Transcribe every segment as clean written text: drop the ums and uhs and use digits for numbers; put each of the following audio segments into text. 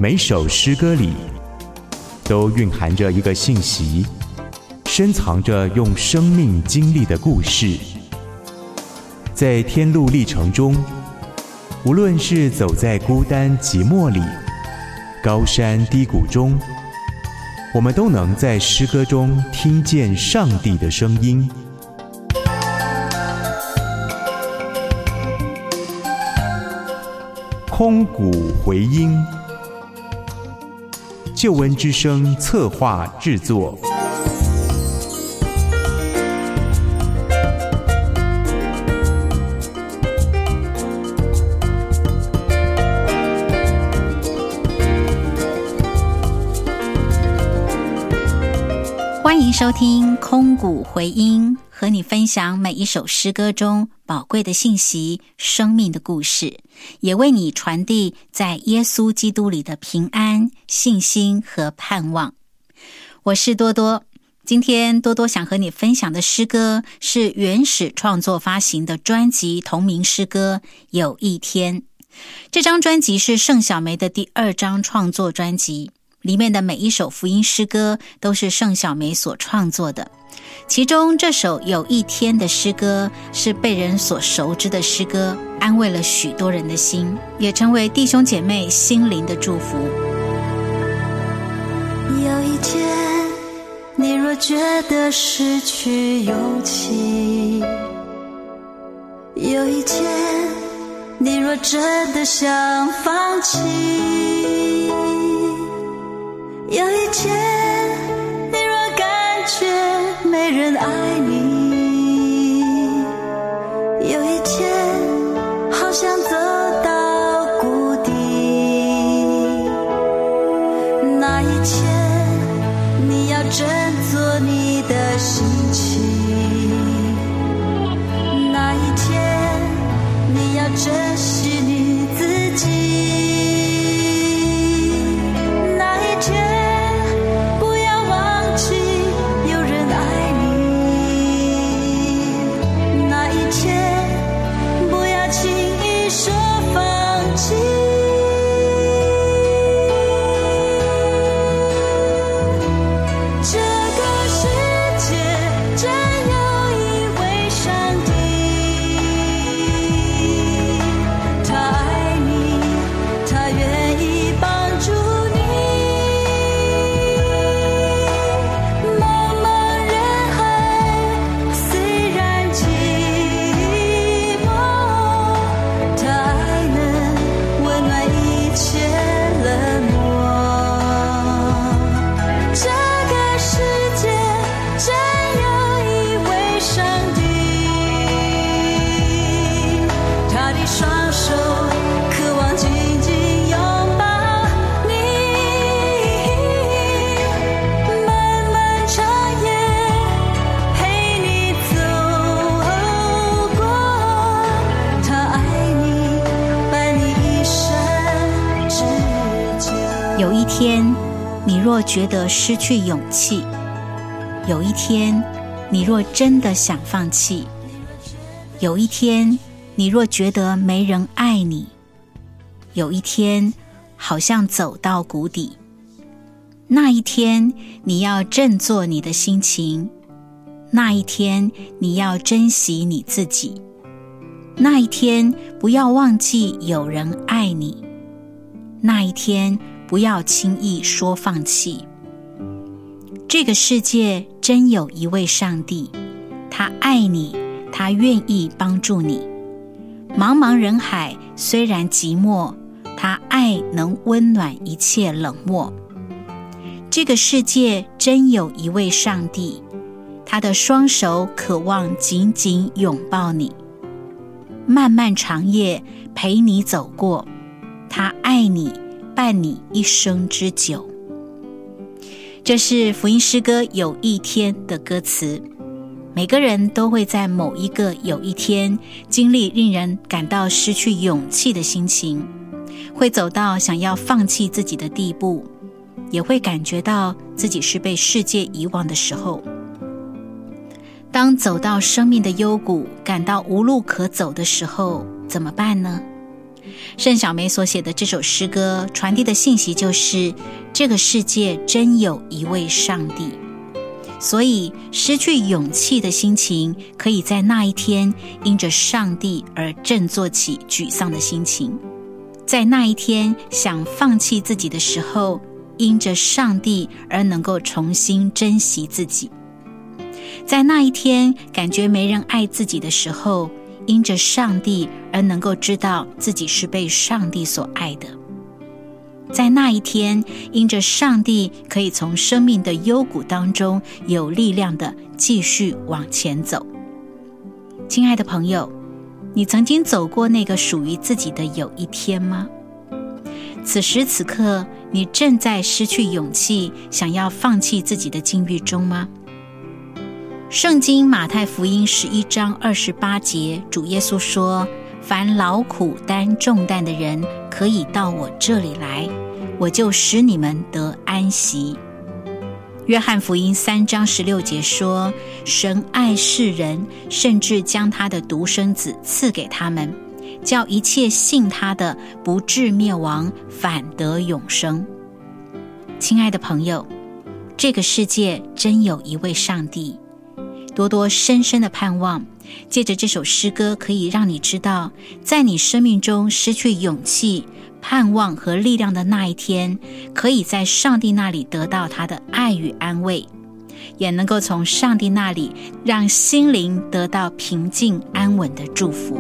每首诗歌里都蕴含着一个信息，深藏着用生命经历的故事。在天路历程中，无论是走在孤单寂寞里，高山低谷中，我们都能在诗歌中听见上帝的声音。空谷回音，救恩之声策划制作。 欢迎收听空谷回音，和你分享每一首诗歌中宝贵的信息、生命的故事，也为你传递在耶稣基督里的平安、信心和盼望。我是多多，今天多多想和你分享的诗歌是原始创作发行的专辑同名诗歌《有一天》。这张专辑是盛小梅的第2张创作专辑，里面的每一首福音诗歌都是盛小梅所创作的，其中这首有一天的诗歌是被人所熟知的诗歌，安慰了许多人的心，也成为弟兄姐妹心灵的祝福。 有一天，你若觉得失去勇气，有一天，你若真的想放弃，有一天，你若感觉没人爱你，有一天，好像走到谷底，那一天，你要振作你的心情，那一天，你要珍惜你自己。 有一天，你若觉得失去勇气，有一天，你若真的想放弃，有一天，你若觉得没人爱你，有一天，好像走到谷底，那一天，你要振作你的心情，那一天，你要珍惜你自己，那一天，不要忘记有人爱你，那一天，不要轻易说放弃。这个世界真有一位上帝，他爱你，他愿意帮助你。茫茫人海虽然寂寞，他爱能温暖一切冷漠。这个世界真有一位上帝，他的双手渴望紧紧拥抱你。漫漫长夜陪你走过，他爱你，伴你一生之久。这是福音诗歌有一天的歌词。每个人都会在某一个有一天经历令人感到失去勇气的心情，会走到想要放弃自己的地步，也会感觉到自己是被世界遗忘的时候。当走到生命的幽谷，感到无路可走的时候，怎么办呢？ 盛小梅所写的这首诗歌传递的信息就是，这个世界真有一位上帝。所以失去勇气的心情，可以在那一天因着上帝而振作起沮丧的心情。在那一天想放弃自己的时候，因着上帝而能够重新珍惜自己。在那一天感觉没人爱自己的时候，因着上帝而能够知道自己是被上帝所爱的。在那一天因着上帝可以从生命的幽谷当中有力量的继续往前走。亲爱的朋友，你曾经走过那个属于自己的有一天吗？此时此刻你正在失去勇气，想要放弃自己的境遇中吗？圣经马太福音11章28节，主耶稣说，凡劳苦担重担的人，可以到我这里来，我就使你们得安息。约翰福音3章16节说，神爱世人，甚至将他的独生子赐给他们，叫一切信他的不至灭亡，反得永生。亲爱的朋友，这个世界真有一位上帝，多多深深的盼望，借着这首诗歌可以让你知道，在你生命中失去勇气、盼望和力量的那一天，可以在上帝那里得到他的爱与安慰，也能够从上帝那里让心灵得到平静安稳的祝福。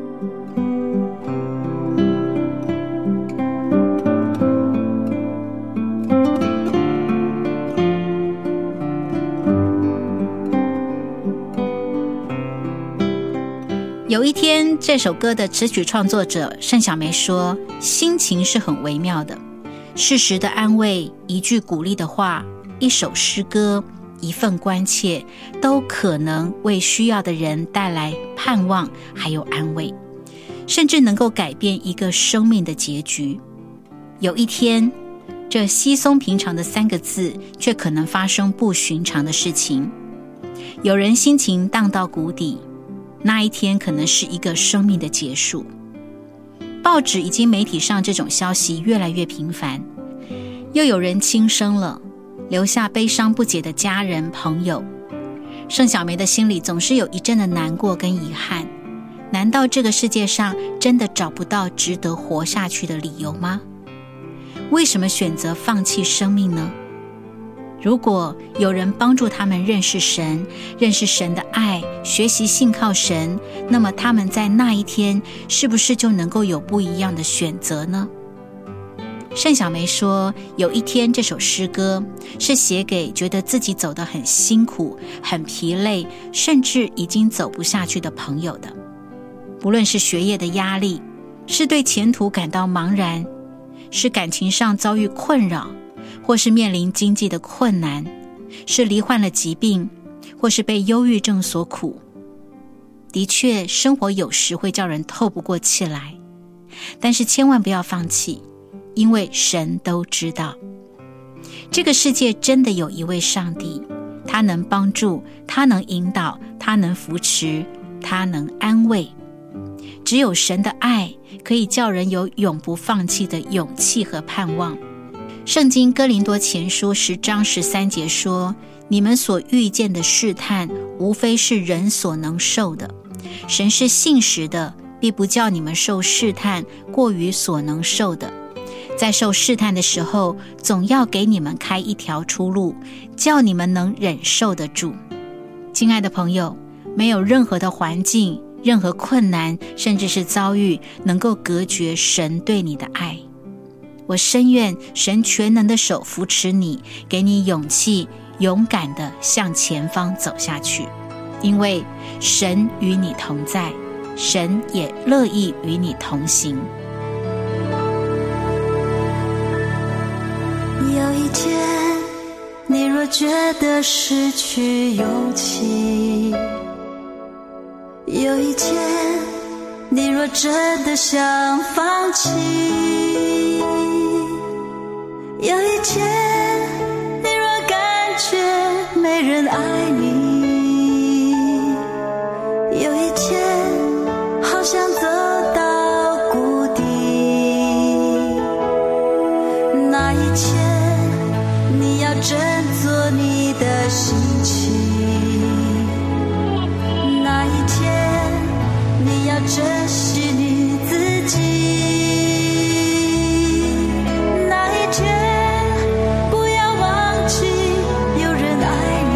有一天，这首歌的词曲创作者盛小梅说，心情是很微妙的，适时的安慰，一句鼓励的话，一首诗歌，一份关切，都可能为需要的人带来盼望还有安慰，甚至能够改变一个生命的结局。有一天，这稀松平常的3个字却可能发生不寻常的事情。有人心情荡到谷底，那一天可能是一个生命的结束。报纸以及媒体上这种消息越来越频繁，又有人轻生了，留下悲伤不解的家人朋友。盛小梅的心里总是有一阵的难过跟遗憾，难道这个世界上真的找不到值得活下去的理由吗？为什么选择放弃生命呢？如果有人帮助他们认识神，认识神的爱，学习信靠神，那么他们在那一天是不是就能够有不一样的选择呢？盛小梅说，有一天这首诗歌是写给觉得自己走得很辛苦、很疲累，甚至已经走不下去的朋友的。不论是学业的压力，是对前途感到茫然，是感情上遭遇困扰，或是面临经济的困难，是罹患了疾病，或是被忧郁症所苦。的确，生活有时会叫人透不过气来，但是千万不要放弃，因为神都知道。这个世界真的有一位上帝，他能帮助，他能引导，他能扶持，他能安慰。只有神的爱可以叫人有永不放弃的勇气和盼望。圣经哥林多前书10章13节说，你们所遇见的试探，无非是人所能受的。神是信实的，必不叫你们受试探过于所能受的。在受试探的时候，总要给你们开一条出路，叫你们能忍受得住。亲爱的朋友，没有任何的环境、任何困难，甚至是遭遇，能够隔绝神对你的爱。我深愿神全能的手扶持你，给你勇气，勇敢地向前方走下去，因为神与你同在，神也乐意与你同行。 有一天，你若觉得失去勇气，有一天，你若真的想放弃，有一天，你若感觉没人爱你，有一天，好像走到谷底， 珍惜你自己。那一天不要忘记有人爱你，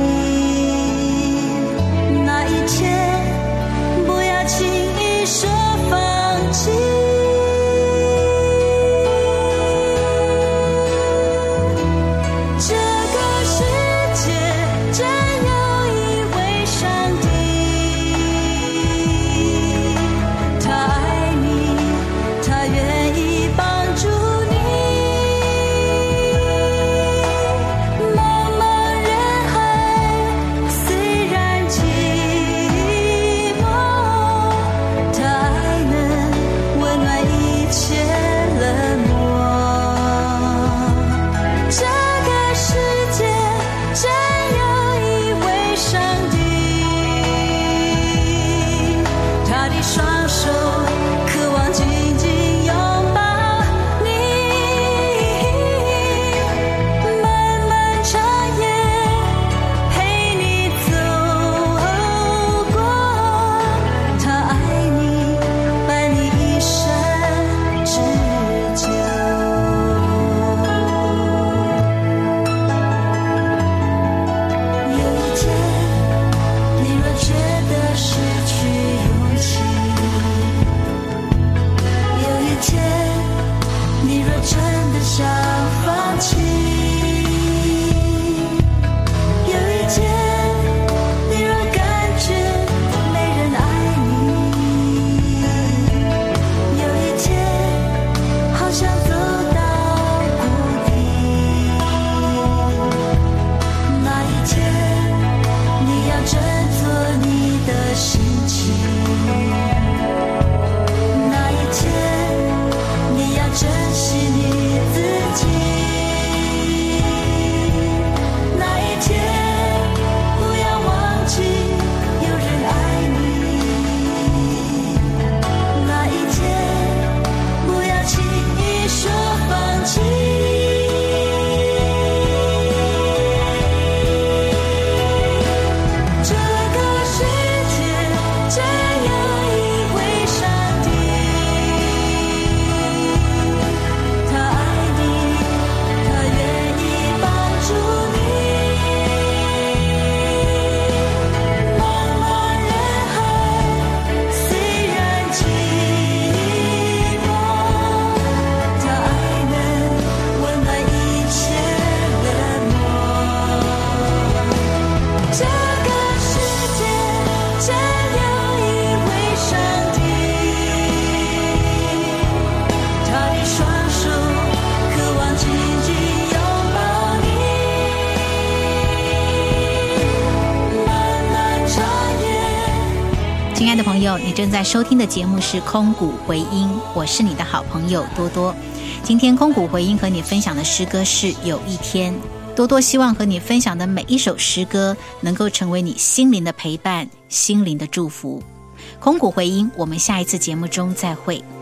那一天不要轻易说放弃。这个世界真有一位上帝，他爱你，他愿意帮助你。茫茫人海，虽然寂寞，他爱能温暖一切冷漠。这个世界真有一位上帝，他的双手渴望紧紧拥抱你。漫漫长夜陪你走过，他爱你，伴你一生之久。有一天，你若觉得失去勇气，有一天，你若真的想放弃，有一天，你若感觉没人爱你，有一天，好像走到谷底，那一天，你要振作你的心情，那一天，你要珍惜你自己，那一天，不要忘记有人爱你，那一天，不要轻易说放弃。这个世界真有一位上帝，他爱你，他愿意帮助你。茫茫人海，虽然寂寞，他爱能温暖一切冷漠。这个世界真有一位上帝，他的双手渴望紧紧拥抱你。漫漫长夜。 亲爱的朋友，你正在收听的节目是空谷回音，我是你的好朋友多多。今天空谷回音和你分享的诗歌是有一天。多多希望和你分享的每一首诗歌能够成为你心灵的陪伴，心灵的祝福。空谷回音，我们下一次节目中再会。